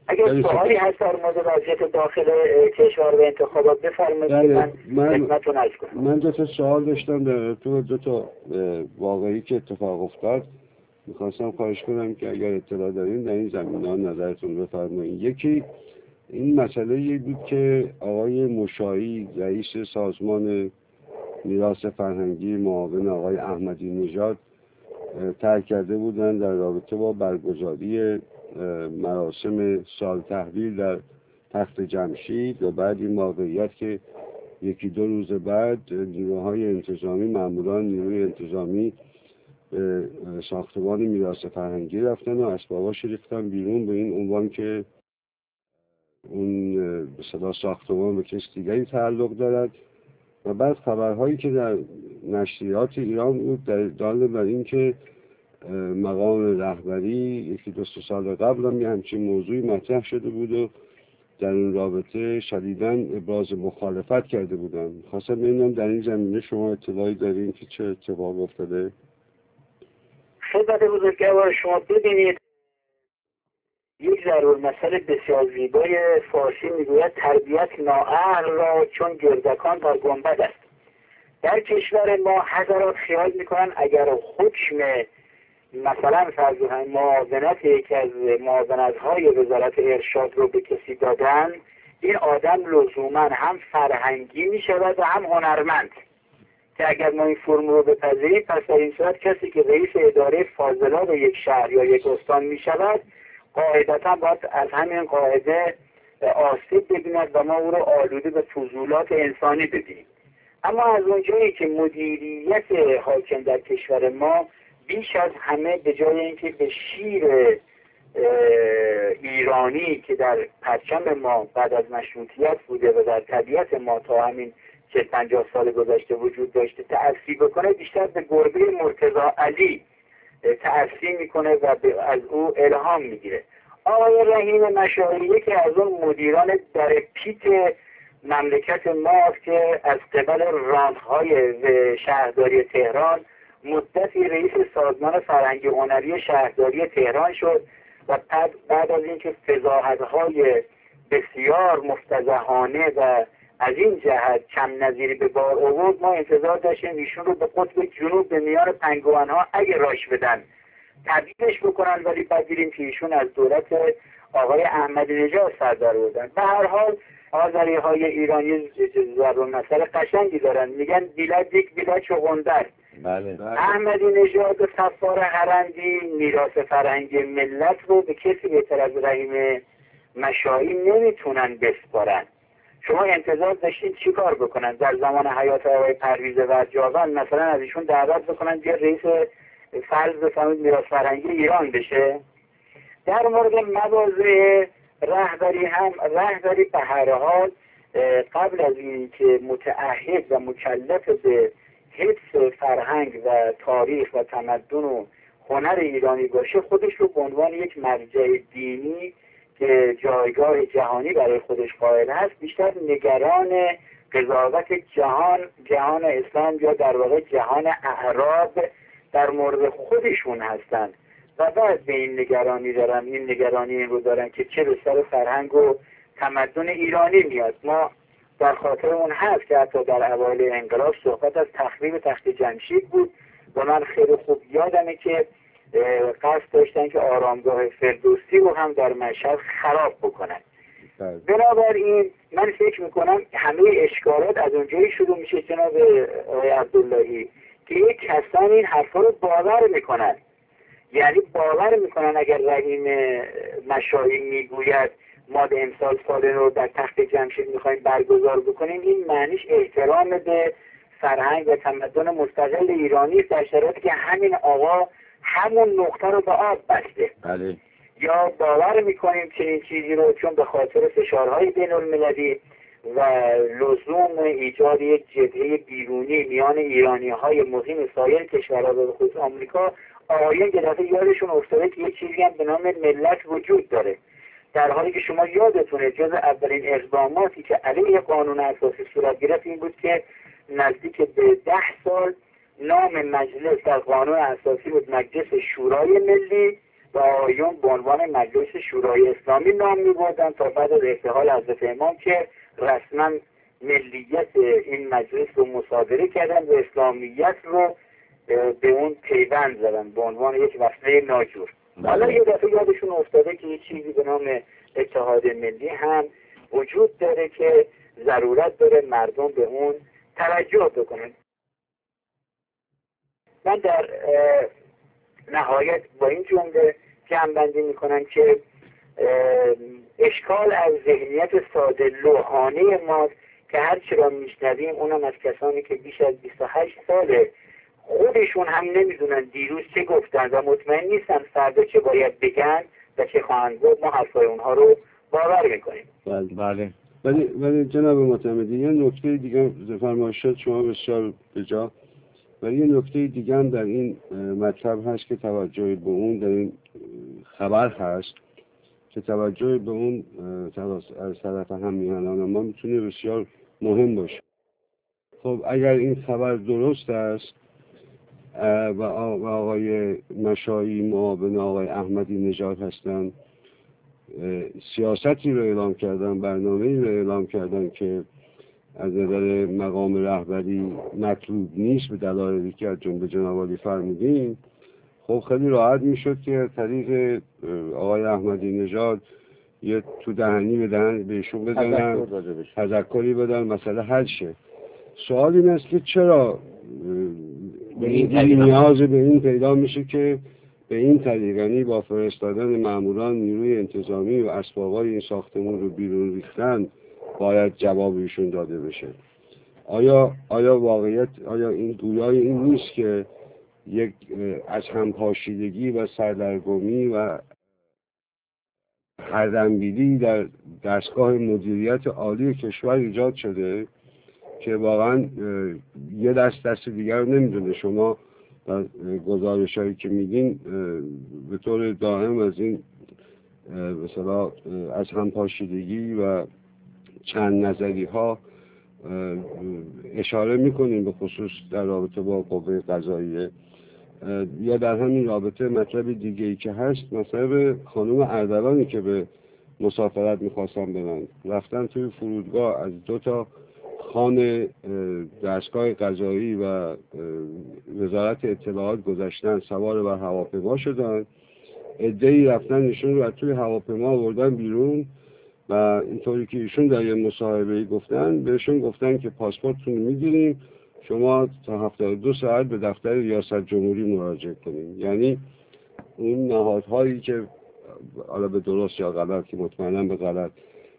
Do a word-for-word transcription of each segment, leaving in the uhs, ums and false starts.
اگر سوالی هست در مورد وضعیت داخل کشور و انتخابات بفرمایید که من خدمتتون عرض کنم. من دو تا سوال داشتم در تو دو تا واقعی که اتفاق افتاد، میخواستم خواهش کنم که اگر اطلاع دارین در این زمینه ها نظرتون بفرمایید. یکی این مسئله بود که آقای مشایی رئیس سازمان میراث فرهنگی معاون آقای احمدی نژاد طرح کرده بودن در رابطه با برگزاری مراسم سال تحویل در تخت جمشید و بعد این واقعیت که یکی دو روز بعد نیروهای انتظامی، ماموران نیروی انتظامی به ساختمان میراث فرهنگی رفتن و اسباباش ریختن بیرون به این عنوان که اون به صدا ساختمان به کس دیگری تعلق دارد. و بعد خبرهایی که در نشریات ایران بود در دال بر این که مقام رهبری یکی دو سال قبل هم یه همچین موضوعی مطرح شده بود و در این رابطه شدیداً ابراز مخالفت کرده بودن. خواستم ببینم در این زمینه شما اطلاعی دارین که چه اتفاق افتاده؟ خدمت بزرگوار شما ببینید، یک ضرور مسئله بسیار زیبای فارسی میگوید تربیت نااهل را چون گردکان در گنبد است. در کشور ما حضرات خیال میکنن اگر حکم مثلا فرض معاونت یکی از معاونت‌های وزارت ارشاد رو به کسی دادن، این آدم لزوما هم فرهنگی میشود و هم هنرمند، که اگر ما این فرم رو بپذیریم پس در این صورت کسی که رئیس اداره فاضلاب یک شهر یا یک استان میشود قاعدتا باید از همین قاعده آسیب ببیند و ما او رو آلوده به فضولات انسانی ببینیم. اما از اونجایی که مدیریت حاکم در کشور ما بیش از همه به جای اینکه به شیر ایرانی که در پرچم ما بعد از مشروطیت بوده و در طبیعت ما تا همین چهل پنجاه سال گذشته وجود داشته تأثیر بکنه، بیشتر به گربه مرتضی علی تأثیر میکنه و از او الهام میگیره. آقای رحیم مشایی که از اون مدیران در پیت مملکت ماست که از قبل راندهای شهرداری تهران مدتی رئیس سازمان فرهنگی هنری شهرداری تهران شد و بعد, بعد از اینکه فضاحت‌های بسیار مفتضحانه و از این جهت کم نظیری به بار آورد، ما انتظار داشتیم ایشون رو به قطب جنوب به میان پنگوان‌ها اگه راش بدن تبدیلش بکنن، ولی بعد دیدیم که ایشون از دولت آقای احمدی نژاد سر در بردن. به هر حال آذری‌های ایرانی زبان مسئله قشنگی دارن، میگن بیلد یک بیلد چغندر. بله بله. احمدی نژاد صفار هرندی میراث فرهنگی ملت رو به کسی بهتر از رحیم مشایی نمیتونن بسپارن. شما انتظار داشتین چی کار بکنن؟ در زمان حیات آقای پرویز ورجاون مثلا از ایشون دعوت بکنن بیا رئیس فرض بفرمایید میراث فرهنگی ایران بشه؟ در مورد مواضع رهبری هم رهبری به هر حال قبل از این که متعهد و مکلف به حفظ فرهنگ و تاریخ و تمدن و هنر ایرانی باشه، خودش رو به عنوان یک مرجع دینی که جایگاه جهانی برای خودش قائل هست بیشتر نگران قضاوت جهان جهان اسلام یا در واقع جهان اعراب در مورد خودشون هستند و بعد به این نگرانی دارن این نگرانی این رو دارن که چه به سر فرهنگ و تمدن ایرانی میاد. ما در خاطر اون هست که حتی در اوایل انقلاب صحبت از تخریب تخت جمشید بود و من خیلی خوب یادمه که قصد داشتن که آرامگاه فردوسی رو هم در مشهد خراب بکنن. بنابراین من فکر میکنم همه اشکالات از اونجایی شروع میشه جناب آقای عبداللهی که یک کسان این حرفا رو باور میکنن، یعنی باور میکنن اگر رحیم مشایی میگوید ما به امسال سال رو در تخت جمشید میخوایم برگزار بکنیم، این معنیش احترام به فرهنگ و تمدن مستقل ایرانی در شرایطی که همین آقا همون نقطه رو به آب بسته. بله. یا باور میکنیم که این چیزی رو چون به خاطر فشارهای بین المللی و لزوم ایجاد یک جبهه بیرونی میان ایرانی های مقیم سایر کشورها و به خصوص آمریکا آقایان یه دفعه یادشون افتاده که یک چیزی هم به نام ملت وجود داره، در حالی که شما یادتونه جز اولین اقداماتی که علیه قانون اساسی صورت گرفت این بود که نزدیک به ده سال نام مجلس در قانون اساسی بود مجلس شورای ملی و آقایون به عنوان مجلس شورای اسلامی نام می‌بردن تا بعد از ارتحال حضرت امام که رسما ملیت این مجلس رو مصادره کردن و اسلامیت رو به اون پیوند زدن به عنوان یک وسیله ناجور. حالا یه دفعه یادشون افتاده که یه چیزی به نام اتحاد ملی هم وجود داره که ضرورت داره مردم به اون توجه بکنن. من در نهایت با این جمله جمع‌بندی میکنم که اشکال از ذهنیت ساده لوحانه ماست که هر چی را میشنویم اونم از کسانی که بیش از بیست و هشت ساله خودشون هم نمیدونن دیروز چه گفتن و مطمئن نیستن فردا چه باید بگن و چه خواهند گفت. ما حرفای اونها رو باور میکنیم. بله بله. ولی ولی جناب معتمدی یه نکته دیگه فرمایشات شما بسیار بجا، ولی یه نکته دیگه هم در این مطلب هست که توجه به اون در این خبر هست که توجه به اون از طرف همیهنان ما میتونه بسیار مهم باشه. خب اگر این خبر درست است و آقای مشایی معاون آقای احمدی نژاد هستند، سیاستی رو اعلام کردن، برنامه‌ای رو اعلام کردن که از نظر مقام رهبری مطلوب نیست به دلایلی که از جمله جناب عالی فرمودین، خب خیلی راحت میشد که طریق آقای احمدی نژاد یه تو دهنی به دهن بهشون بزنن، تذکری بدن، مسئله حل شه. سوال این است که چرا نیاز به این پیدا میشه که به این طریق، یعنی با فرستادن ماموران نیروی انتظامی و اسبابای این ساختمان رو بیرون ریختن، باید جواب ایشون داده بشه؟ آیا آیا واقعیت آیا این گویای این نیست که یک از همپاشیدگی و سردرگمی و هردنبیلی در دستگاه مدیریت عالی کشور ایجاد شده که واقعا یه دست دست دیگر رو نمیدونه؟ شما در گزارش هایی که میدین به طور دائم از این مثلا از همپاشیدگی و چند نظری ها اشاره میکنیم، به خصوص در رابطه با قوه قضاییه. یا در همین رابطه مطلب دیگه ای که هست، مطلب خانم اردلانی که به مسافرت میخواستن برن، رفتن توی فرودگاه از دو تا خان دستگاه قضایی و وزارت اطلاعات گذشتن، سوار بر هواپیما شدن، عده‌ای رفتن ایشون رو از توی هواپیما آوردن بیرون و اینطوری که ایشون در یه مصاحبه‌ای گفتن، بهشون گفتن که پاسپورتتون رو میگیریم، شما تا هفتاد و دو ساعت به دفتر ریاست جمهوری مراجعه کنید. یعنی اون نهادهایی که حالا به درست یا غلط، که مطمئنا به غلط،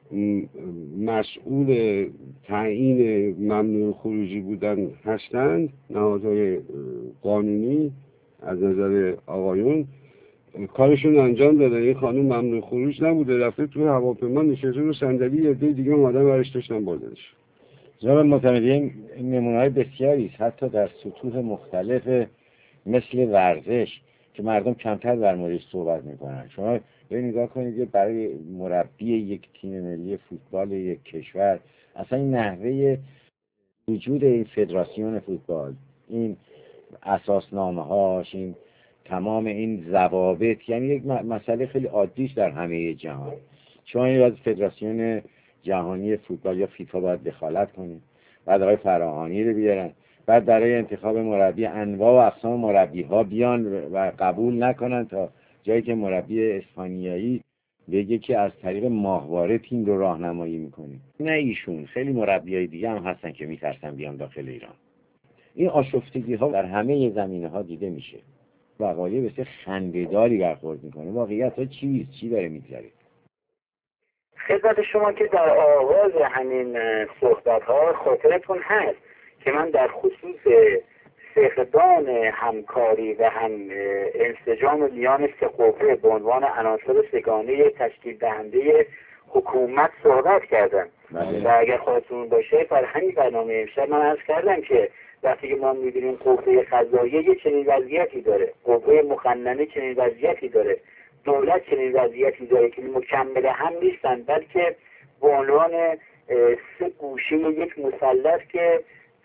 مسئول تعیین ممنوع خروجی بودن هستند، نهادهای قانونی از نظر آقایون کارشون انجام دادن. این خانم ممنوع خروج نبوده، رفته توی هواپیما نشسته رو صندلی، یه عده دیگه اومدن برش داشتن بردنش. جناب معتمدی، این نمونه‌های بسیاری است، حتی در سطوح مختلف مثل ورزش که مردم کمتر در موردش صحبت میکنن. شما به نگاه کنید، برای مربی یک تیم ملی فوتبال یک کشور، اصلا این نحوه وجود این فدراسیون فوتبال، این اساسنامه هاش، این تمام این ضوابط، یعنی یک مسئله خیلی عادیش در همه جهان. شما این فدراسیون جهانی فوتبال یا فیفا باید دخالت کنید، بعد آقای فراهانی رو بیارن، بعد برای انتخاب مربی انواع و اقسام مربی ها بیان و قبول نکنن تا جایی که مربی اسپانیایی بگه که از طریق ماهواره تیم رو راهنمایی میکنه. نه ایشون، خیلی مربیای دیگه هم هستن که میترسن بیان داخل ایران. این آشفتگی ها در همه زمینه ها دیده میشه. وقایع بسیار خنده‌داری برخورد میکنه. واقعیت ها چیست؟ چی داره میگذره؟ خدمت شما که در آغاز همین صحبت ها خاطرتون هست که من در خصوص فقدان همکاری و هم انسجام میان سه قوه به عنوان عناصر سگانه تشکیل دهنده حکومت صحبت کردم. بله. و اگر خواهتون باشه در همین برنامه امشب من عرض کردم که وقتی که ما می‌بینیم قوه قضاییه یه چنین وضعیتی داره، قوه مقننه چنین وضعیتی داره، دولت چنین وضعیتی داره که مکمل هم نیستن، بلکه به عنوان سه گوشه یک مثلث که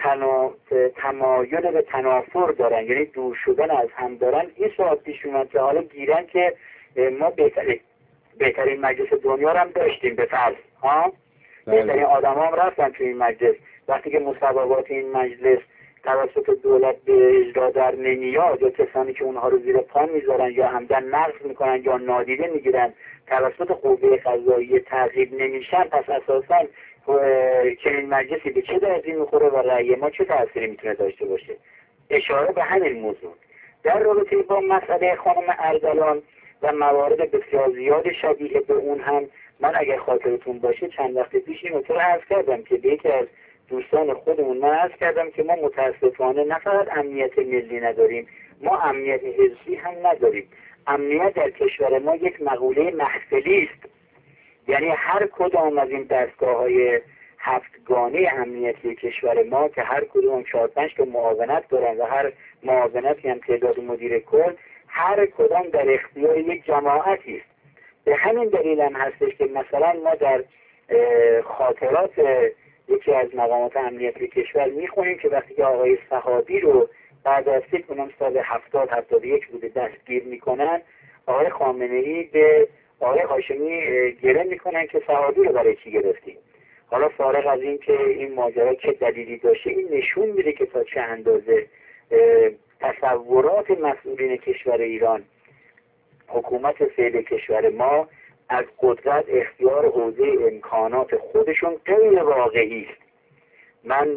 تنا... تمایل به تنافر دارن، یعنی دور شدن از هم دارن. این سوال پیش اومد که حالا گیرن که ما بهترین بهترین مجلس دنیا رو هم داشتیم به فرض ها، بهترین آدم هم رفتن توی این مجلس. وقتی که مصوبات این مجلس توسط دولت به اجرا در نمیاد، یا کسانی که اونها رو زیر پا میذارن یا عمدن نقض میکنن یا نادیده میگیرن توسط قوه قضاییه تعقیب نمیشن، پس اساسا چنین مجلسی به چه دردی میخوره و رأی ما چه تأثیری میتونه داشته باشه؟ اشاره به همین موضوع. در رابطه با مسئله خانم اردلان و موارد بسیار زیاد شبیه به اون هم من اگر خاطرتون باشه چند وقت پیش این رو عرض کردم که به یکی از دوستان خودمون من عرض کردم که ما متاسفانه نه فقط امنیت ملی نداریم، ما امنیت حزبی هم نداریم. امنیت در کشور ما یک مقوله محفلی است، یعنی هر کدام از این دستگاه‌های هفتگانه امنیتی کشور ما که هر کدوم چهار پنج تا معاونت دارن و هر معاونتی هم تعداد مدیر کل، هر کدام در اختیار یک جماعتی است. به همین دلیل هم هستش که مثلا ما در خاطرات یکی از مقامات امنیتی کشور میخونیم که وقتی که آقای صحابی رو بعد از فکر کنم سال هفتاد هفتاد و یک بوده دستگیر میکنن، آقای خامنه‌ای به آقای هاشمی گره میکنن که صحابی رو برای چی گرفتیم. حالا فارغ از این که این ماجرا چه دلیلی داشته، این نشون میده که تا چه اندازه تصورات مسئولین کشور ایران، حکومت فعلی کشور ما از قدرت اختیار حوزه امکانات خودشون غیر واقعی است. من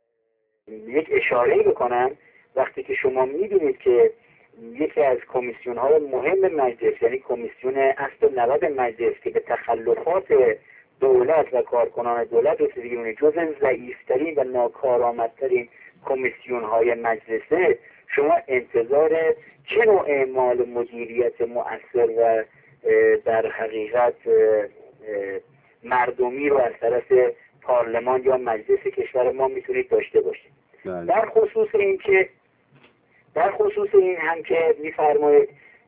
یک اشاره بکنم، وقتی که شما میبینید که یکی از کمیسیون های مهم مجلس، یعنی کمیسیون اصل نود مجلس که به تخلفات دولت و کارکنان دولت رسیدگی می‌کنه، جز ضعیفترین و ناکارآمدترین کمیسیون های مجلسه، شما انتظار چه نوع اعمال مدیریت مؤثر و در حقیقت مردمی رو از طرف پارلمان یا مجلس کشور ما میتونید داشته باشید؟ در خصوص این که در خصوص این هم که میفرمایید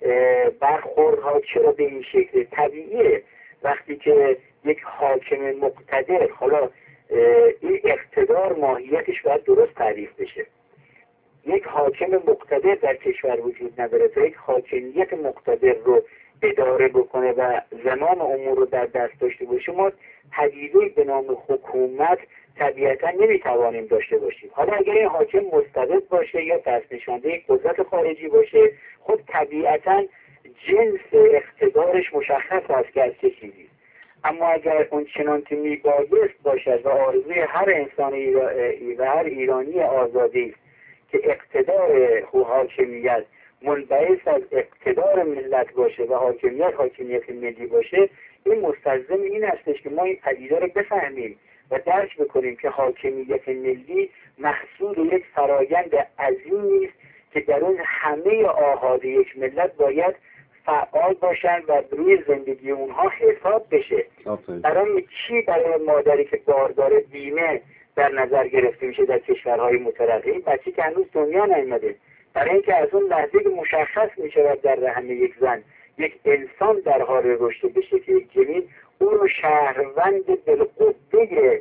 برخوردها چرا به این شکل، طبیعیه وقتی که یک حاکم مقتدر، حالا این اقتدار ماهیتش باید درست تعریف بشه، یک حاکم مقتدر در کشور وجود نداره تا یک حاکمیت مقتدر رو اداره بکنه و زمام امور رو در دست داشته باشه. ما پدیده‌ای به نام حکومت طبیعتا نمیتوانیم داشته باشیم. حالا اگر این حاکم مستبد باشه یا دست نشانده قدرت خارجی باشه، خب طبیعتا جنس اقتدارش مشخص است که از چه چیزی. اما اگر اون چنان که میبایست باشد و آرزوی هر انسان و هر ایرانی آزادی است که اقتدار حاکمیت منبعث از اقتدار ملت باشه و حاکمیت حاکمیت ملی باشه، این مستلزم این هستش که ما این پدیده رو بفهمیم و درک بکنیم که حاکمیت ملی محصول یک فرایند عظیمی است که در اون همه آحاد یک ملت باید فعال باشن و روی زندگی اونها حساب بشه. برای چی؟ برای مادری که باردار بیمه در نظر گرفته میشه در کشورهای مترقی، این بچه که هنوز دنیا نیامده، برای اینکه از اون لحظه که مشخص میشه در رحم یک زن یک انسان در حال رشد بشه که یک جنین، او رو شهروند بالقوه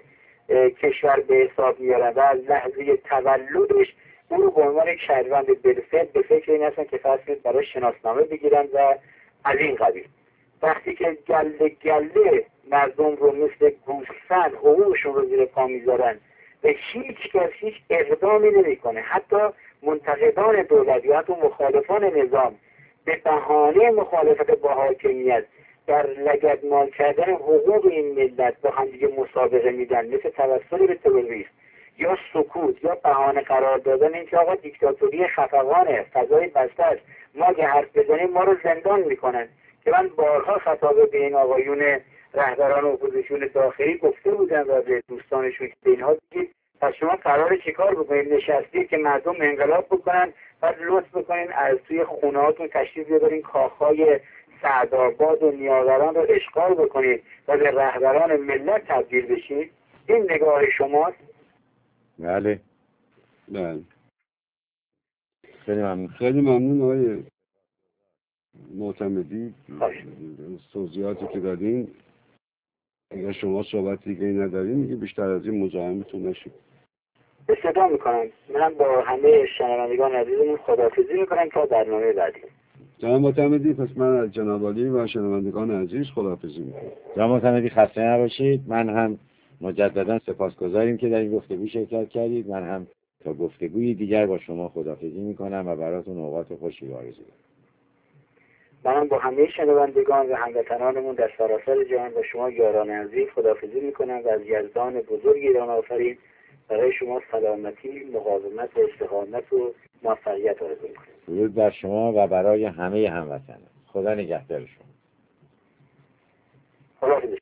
کشور به حساب میارن و از لحظه تولدش او رو به عنوان یک شهروند بالفعل به فکر این هستن که فرض برای شناسنامه بگیرن و از این قبیل. وقتی که گله گله مردم رو مثل گوسفند حقوقشون رو زیر پا میذارن و هیچ کس هیچ اقدامی نمیکنه، حتی منتقدان دولت یا حتی مخالفان نظام به بهانه مخالفت با حاکمیت در لگدمال کردن حقوق این ملت با هم دیگه مسابقه میدن، مثل توسل به تروریسم یا سکوت یا بهانه قرار دادن اینکه آقا دیکتاتوری خفقانه، فضای بسته است، ما اگه حرف بزنیم ما رو زندان میکنن. که من بارها خطاب به این آقایون رهبران اپوزیسیون داخلی گفته بودن و به دوستانشون که اینها بگید پس شما قراره چیکار بکنید؟ نشستید که مردم انقلاب بکنن، بعد لطف بکنین از توی خونهاتون تشریف ببرین کاخهای سعدآباد و نیاوران رو اشغال بکنید و به رهبران ملت تبدیل بشید. این نگاه شماست؟ بله بله. خیلی ممنون. خیلی ممنون آقای معتمدی، توضیحاتی که دادین. اگر شما صحبت دیگه ندارین دیگه بیشتر از این مزاحمتون نشیم. استفاده میکنم. من با همه شنوندگان عزیزمون خداحافظی میکنم تا برنامه بعدی. جناب معتمدی، پس من از جناب عالی و شنوندگان عزیز خداحافظی میکنم. جناب معتمدی خسته نباشید. من هم مجددا سپاسگزاریم که در این گفتگو شرکت کردید. من هم تا گفتگوی دیگر با شما خداحافظی میکنم و براتون اوقات خوشی آرزو دارم. منم با همه شنوندگان و هموطنانمون در سراسر جهان و شما یاران عزیز خداحافظی میکنم و از یزدان بزرگ ایران آفرین برای شما سلامتی، مقاومت و استقامت و موفقیت آرزو میکنم. درود بر شما و برای همه هموطنان. خدا نگهدار شما. خداحافظ.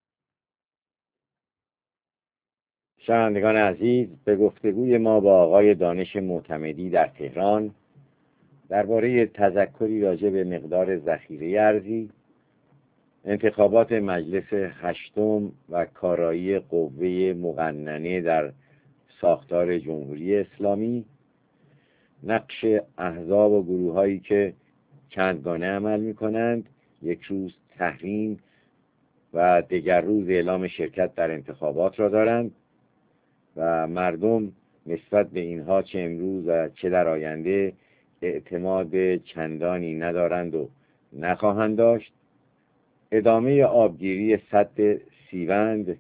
شنوندگان عزیز، به گفتگوی ما با آقای دانش معتمدی در تهران درباره تذکری راجع به مقدار ذخیره ارزی، انتخابات مجلس هشتم و کارایی قوه مقننه در ساختار جمهوری اسلامی، نقش احزاب و گروه هایی که چندگانه عمل می کنند، یک روز تحریم و دیگر روز اعلام شرکت در انتخابات را دارند و مردم نسبت به اینها چه امروز و چه در آینده اعتماد چندانی ندارند و نخواهند داشت. ادامه آبگیری سد سیوند،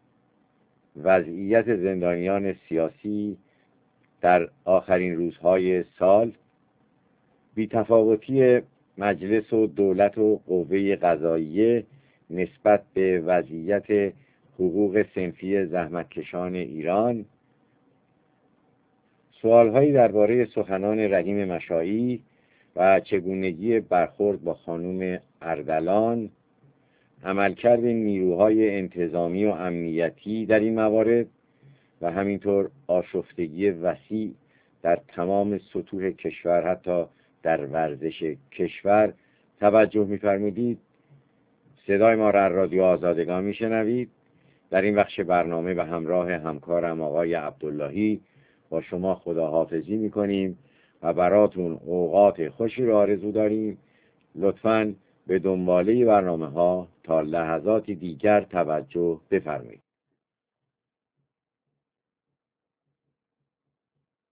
وضعیت زندانیان سیاسی در آخرین روزهای سال، بی‌تفاوتی مجلس و دولت و قوه قضاییه نسبت به وضعیت حقوق صنفی زحمتکشان ایران، سوالهایی درباره سخنان رحیم مشائی و چگونگی برخورد با خانم اردلان، عملکرد نیروهای انتظامی و امنیتی در این موارد و همینطور آشفتگی وسیع در تمام سطوح کشور، حتی در ورزش کشور توجه می‌فرمودید. صدای ما را رادیو آزادگان میشنوید. در این بخش برنامه به همراه همکارم آقای عبداللهی با شما خداحافظی میکنیم و براتون اوقات خوشی را آرزو داریم. لطفاً به دنباله برنامه ها تا لحظاتی دیگر توجه بفرمایید.